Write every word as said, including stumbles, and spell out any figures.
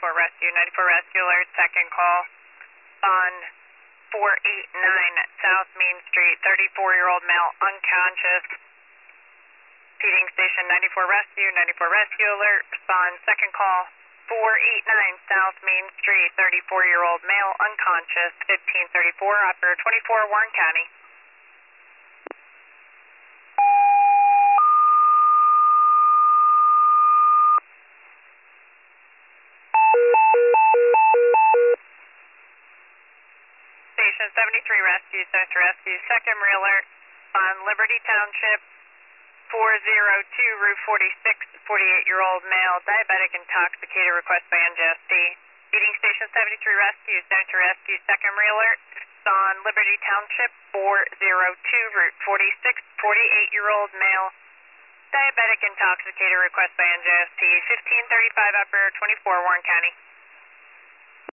ninety-four Rescue. ninety-four Rescue alert, second call on four eighty-nine South Main Street, thirty-four-year-old male unconscious. Feeding station ninety-four Rescue, ninety-four Rescue alert, respond second call four eighty-nine South Main Street, thirty-four-year-old male unconscious, fifteen thirty-four, operator twenty-four, Warren County. Station seventy-three Rescue, Center Rescue, second alert on Liberty Township, four oh two Route forty-six, forty-eight-year-old male, diabetic intoxicated, request by N J S P. Feeding station seventy-three Rescue, Center Rescue, second alert on Liberty Township, four oh two Route forty-six, forty-eight-year-old male, diabetic intoxicated, request by N J S P. fifteen thirty-five, operator twenty-four, Warren County.